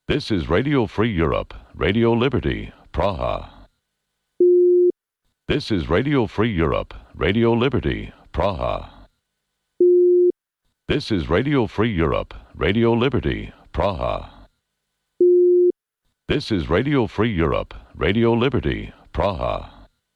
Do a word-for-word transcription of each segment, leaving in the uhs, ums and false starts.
This is Radio Free Europe, Radio Liberty, Praha. This is Radio Free Europe, Radio Liberty, Praha. This is Radio Free Europe, Radio Liberty, Praha. This is Radio Free Europe, Radio Liberty, Praha.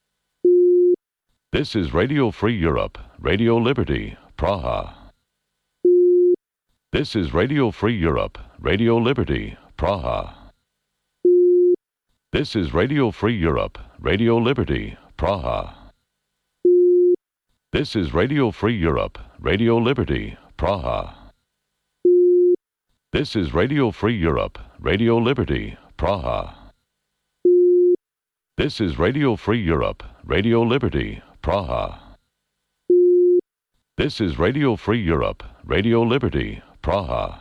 This is Radio Free Europe, Radio Liberty, Praha. This is Radio Free Europe, Radio Liberty, Praha. This is Radio Free Europe, Radio Liberty, Praha. This is Radio Free Europe, Radio Liberty, Praha. This is Radio Free Europe, Radio Liberty, Praha. This is Radio Free Europe, Radio Liberty, Praha. This is Radio Free Europe, Radio Liberty, Praha.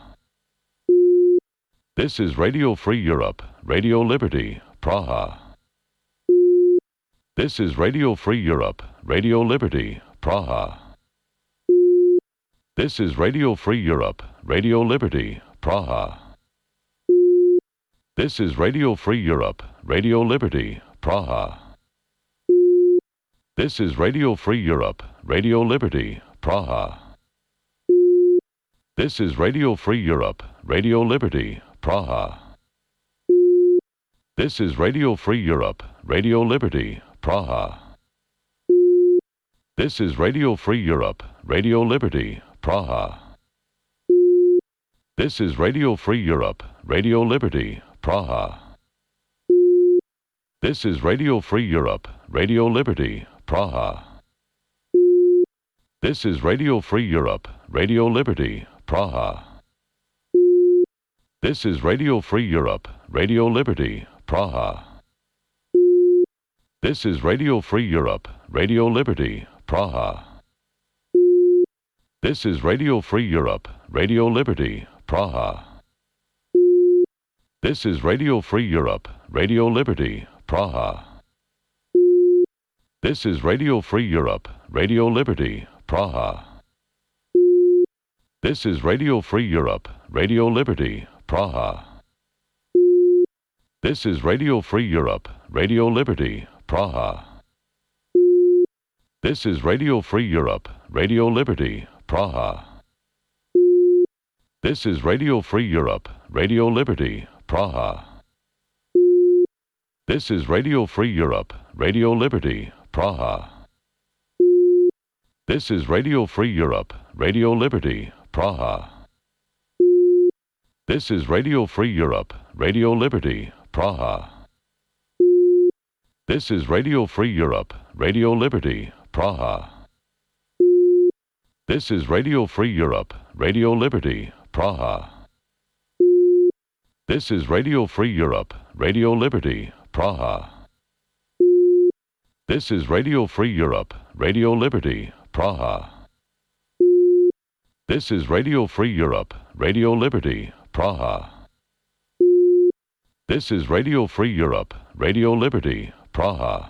This is Radio Free Europe, Radio Liberty, Praha. This is Radio Free Europe, Radio Liberty, Praha. This is Radio Free Europe, Radio Liberty, Praha. This is Radio Free Europe, Radio Liberty, Praha. This is Radio Free Europe, Radio Liberty, Praha. This is Radio Free Europe, Radio Liberty, Praha. This is Radio Free Europe, Radio Liberty, Praha. This is Radio Free Europe, Radio Liberty, Praha. This is Radio Free Europe, Radio Liberty, Praha. This is Radio Free Europe, Radio Liberty, Praha. This is Radio Free Europe, Radio Liberty, Praha. This is Radio Free Europe, Radio Liberty, Praha. This is Radio Free Europe, Radio Liberty, Praha. This is Radio Free Europe, Radio Liberty, Praha. This is Radio Free Europe, Radio Liberty, Praha. This is Radio Free Europe, Radio Liberty, Praha. This is Radio Free Europe, Radio Liberty, Praha. This is Radio Free Europe, Radio Liberty, Praha. This is Radio Free Europe, Radio Liberty, Praha. This is Radio Free Europe, Radio Liberty, Praha. This is Radio Free Europe, Radio Liberty, Praha. This is Radio Free Europe, Radio Liberty, Praha. This is Radio Free Europe, Radio Liberty, Praha. This is Radio Free Europe, Radio Liberty, Praha. This is Radio Free Europe, Radio Liberty, Praha. This is Radio Free Europe, Radio Liberty, Praha. This is Radio Free Europe, Radio Liberty, Praha. This is Radio Free Europe, Radio Liberty, Praha. This is Radio Free Europe, Radio Liberty, Praha.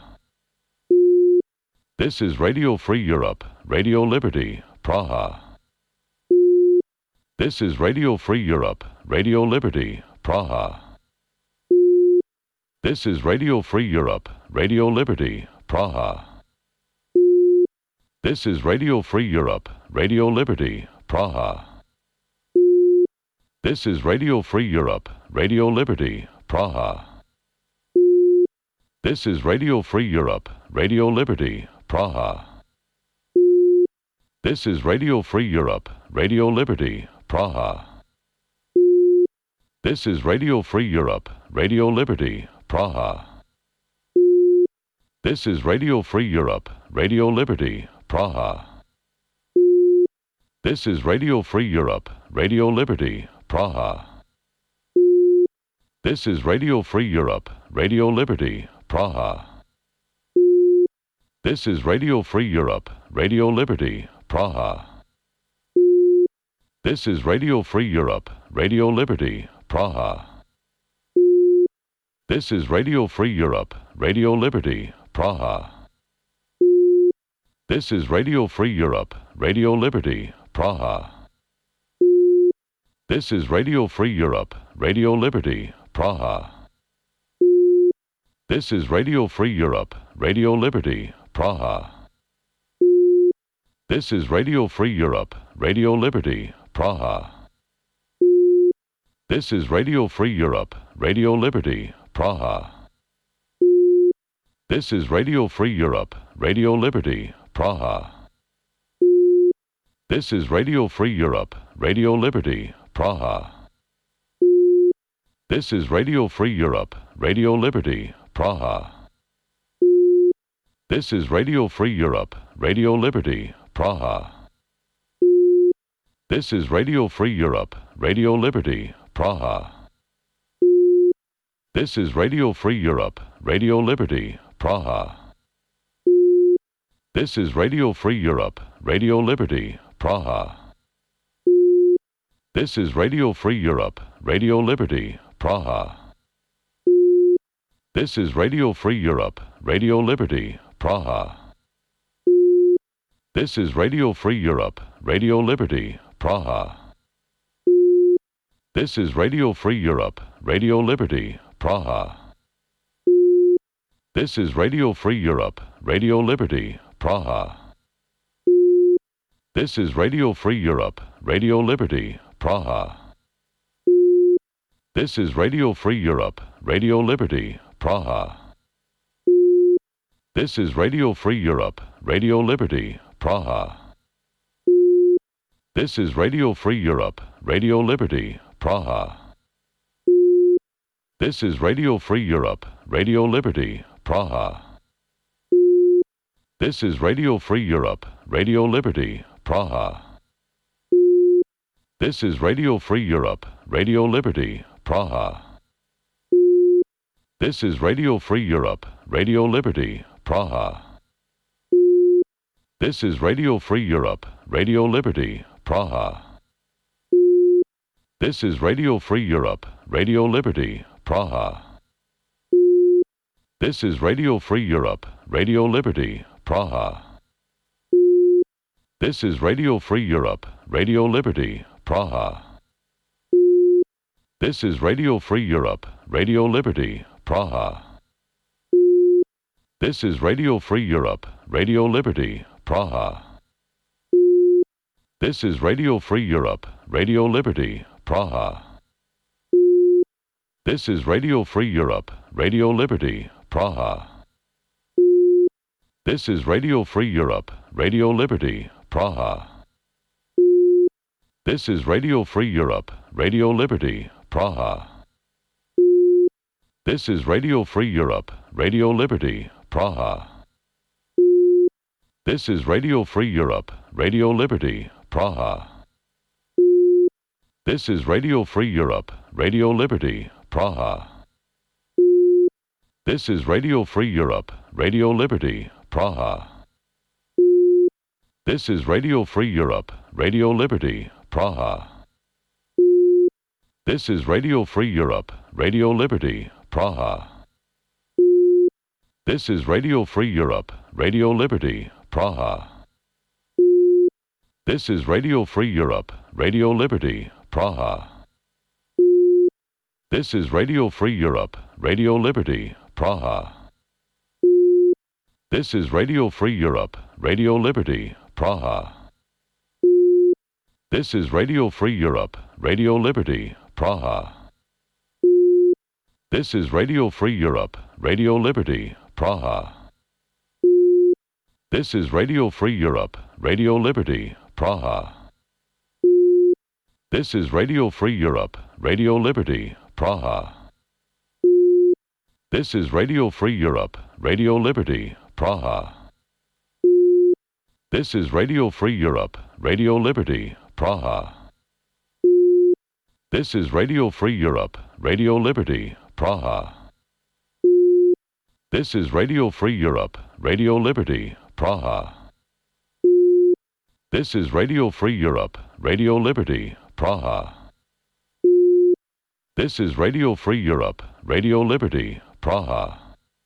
This is Radio Free Europe, Radio Liberty, Praha. This is Radio Free Europe, Radio Liberty, Praha. This is Radio Free Europe, Radio Liberty, Praha. This is Radio Free Europe, Radio Liberty, Praha. This is Radio Free Europe, Radio Liberty, Praha. This is Radio Free Europe, Radio Liberty, Praha. This is Radio Free Europe, Radio Liberty, Praha. This is Radio Free Europe, Radio Liberty, Praha. This is Radio Free Europe, Radio Liberty, Praha. This is Radio Free Europe, Radio Liberty, Praha. This is Radio Free Europe, Radio Liberty, Praha. This is Radio Free Europe, Radio Liberty, Praha. This is Radio Free Europe, Radio Liberty, Praha. This is Radio Free Europe, Radio Liberty, Praha. This is Radio Free Europe, Radio Liberty, Praha. This is Radio Free Europe, Radio Liberty, Praha. This is Radio Free Europe, Radio Liberty, Praha. This is Radio Free Europe, Radio Liberty, Praha. This is Radio Free Europe, Radio Liberty, Praha. This is Radio Free Europe, Radio Liberty, Praha. This is Radio Free Europe, Radio Liberty, Praha. This is Radio Free Europe, Radio Liberty, Praha. This is Radio Free Europe, Radio Liberty, Praha. This is Radio Free Europe, Radio Liberty, Praha. This is Radio Free Europe, Radio Liberty, Praha. This is Radio Free Europe, Radio Liberty, Praha. This is Radio Free Europe, Radio Liberty, Praha. This is Radio Free Europe, Radio Liberty, Praha. This is Radio Free Europe, Radio Liberty, Praha. This is Radio Free Europe, Radio Liberty, Praha. This is Radio Free Europe, Radio Liberty, Praha. This is Radio Free Europe, Radio Liberty, Praha. This is Radio Free Europe, Radio Liberty, Praha. This is Radio Free Europe, Radio Liberty, Praha. This is Radio Free Europe, Radio Liberty, Praha. This is Radio Free Europe, Radio Liberty, Praha. This is Radio Free Europe, Radio Liberty, Praha. This is Radio Free Europe, Radio Liberty, Praha. This is Radio Free Europe, Radio Liberty, Praha. This is Radio Free Europe, Radio Liberty, Praha. This is Radio Free Europe, Radio Liberty, Praha. This is Radio Free Europe, Radio Liberty, Praha. This is Radio Free Europe, Radio Liberty, Praha. This is Radio Free Europe, Radio Liberty, Praha. This is Radio Free Europe, Radio Liberty, Praha. This is Radio Free Europe, Radio Liberty, Praha. This is Radio Free Europe, Radio Liberty, Praha. This is Radio Free Europe, Radio Liberty, Praha. This is Radio Free Europe, Radio Liberty, Praha. This is Radio Free Europe, Radio Liberty, Praha. This is Radio Free Europe, Radio Liberty, Praha. This is Radio Free Europe, Radio Liberty, Praha. This is Radio Free Europe, Radio Liberty, Praha. This is Radio Free Europe, Radio Liberty, Praha. This is Radio Free Europe, Radio Liberty, Praha. This is Radio Free Europe, Radio Liberty, Praha. This is Radio Free Europe, Radio Liberty, Praha. This is Radio Free Europe, Radio Liberty, Praha. This is Radio Free Europe, Radio Liberty, Praha. This is Radio Free Europe, Radio Liberty, Praha. This is Radio Free Europe, Radio Liberty, Praha. This is Radio Free Europe, Radio Liberty, Praha. This is Radio Free Europe, Radio Liberty, Praha. This is Radio Free Europe, Radio Liberty, Praha. This is Radio Free Europe, Radio Liberty, Praha. This is Radio Free Europe, Radio Liberty, Praha. This is Radio Free Europe, Radio Liberty, Praha. This is Radio Free Europe, Radio Liberty, Praha. This is Radio Free Europe, Radio Liberty, Praha.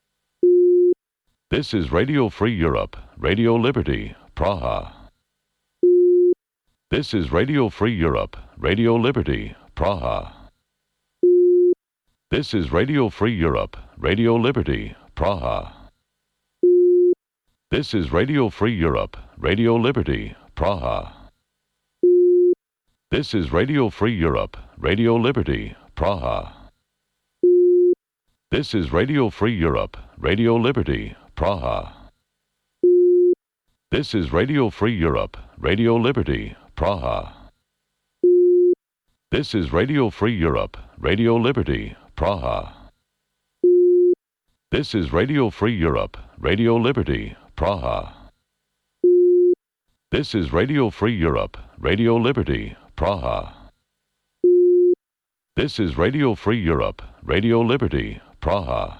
This is Radio Free Europe, Radio Liberty, Praha. This is Radio Free Europe, Radio Liberty, Praha. This is Radio Free Europe, Radio Liberty, Praha. This is Radio Free Europe, Radio Liberty, Praha. This is Radio Free Europe, Radio Liberty, Praha. This is Radio Free Europe, Radio Liberty, Praha. This is Radio Free Europe, Radio Liberty, Praha. This is Radio Free Europe, Radio Liberty, Praha. This is Radio Free Europe, Radio Liberty, Praha. This is Radio Free Europe, Radio Liberty, Praha. This is Radio Free Europe, Radio Liberty, Praha.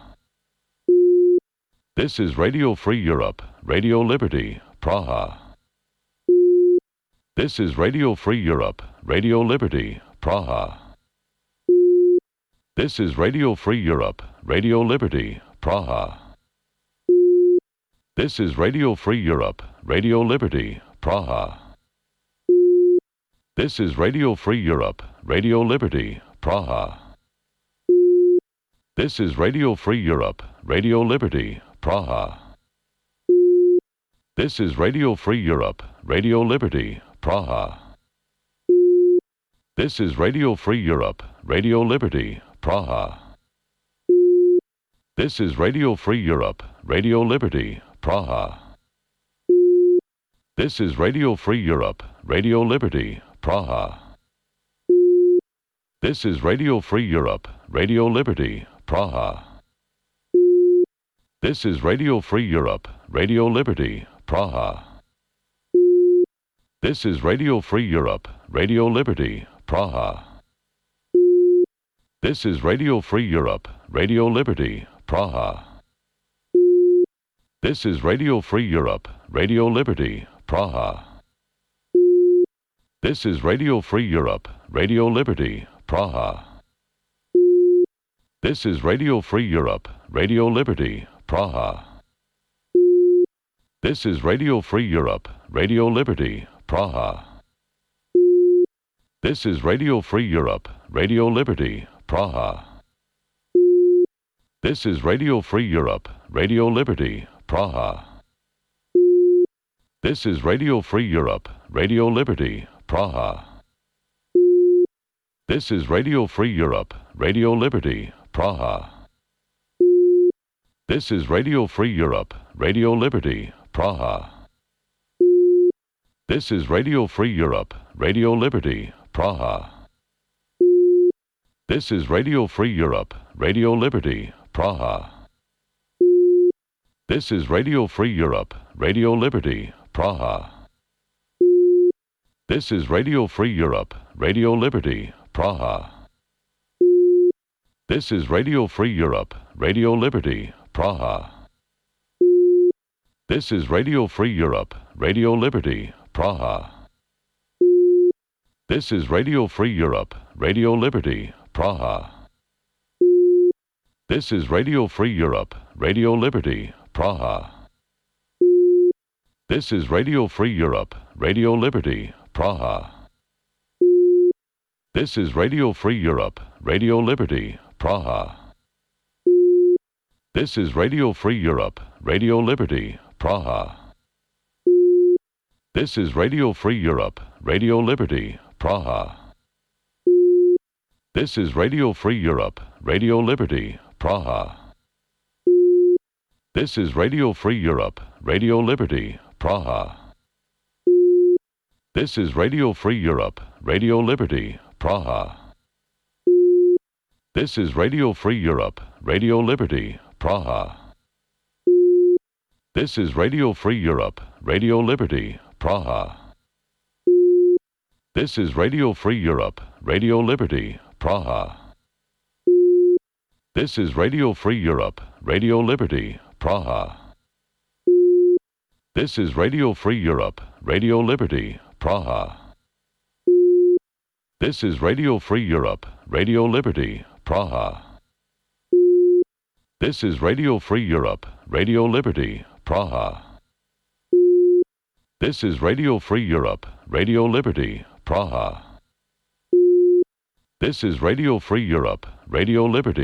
This is Radio Free Europe, Radio Liberty, Praha. This is Radio Free Europe, Radio Liberty, Praha. This is Radio Free Europe, Radio Liberty, Praha. This is Radio Free Europe, Radio Liberty, Praha. This is Radio Free Europe, Radio Liberty, Praha. This is Radio Free Europe, Radio Liberty, Praha. This is Radio Free Europe, Radio Liberty, Praha. This is Radio Free Europe, Radio Liberty, Praha. This is Radio Free Europe, Radio Liberty, Praha. This is Radio Free Europe, Radio Liberty, Praha. This is Radio Free Europe, Radio Liberty, Praha. This is Radio Free Europe, Radio Liberty, Praha. This is Radio Free Europe, Radio Liberty, Praha. This is Radio Free Europe, Radio Liberty, Praha. This is Radio Free Europe, Radio Liberty, Praha. This is Radio Free Europe, Radio Liberty, Praha. This is Radio Free Europe, Radio Liberty, Praha. This is Radio Free Europe, Radio Liberty, Praha. This is Radio Free Europe, Radio Liberty, Praha. This is Radio Free Europe, Radio Liberty, Praha. This is Radio Free Europe, Radio Liberty, Praha. This is Radio Free Europe, Radio Liberty, Praha. This is Radio Free Europe, Radio Liberty, Praha. This is Radio Free Europe, Radio Liberty, Praha. This is Radio Free Europe, Radio Liberty, Praha. This is Radio Free Europe, Radio Liberty, Praha. This is Radio Free Europe, Radio Liberty, Praha. This is Radio Free Europe, Radio Liberty, Praha. This is Radio Free Europe, Radio Liberty, Praha. This is Radio Free Europe, Radio Liberty, Praha. This is Radio Free Europe, Radio Liberty, Praha. This is Radio Free Europe, Radio Liberty, Praha. This is Radio Free Europe, Radio Liberty, Praha. This is Radio Free Europe, Radio Liberty, Praha. This is Radio Free Europe, Radio Liberty, Praha. This is Radio Free Europe, Radio Liberty, Praha. This is Radio Free Europe, Radio Liberty, Praha. This is Radio Free Europe, Radio Liberty, Praha. This is Radio Free Europe, Radio Liberty, Praha. This is Radio Free Europe, Radio Liberty, Praha. This is Radio Free Europe, Radio Liberty, Praha. This is Radio Free Europe, Radio Liberty, Praha. This is Radio Free Europe, Radio Liberty, Praha. This is Radio Free Europe, Radio Liberty, Praha. This is Radio Free Europe, Radio Liberty, Praha. This is Radio Free Europe, Radio Liberty, Praha. This is Radio Free Europe, Radio Liberty.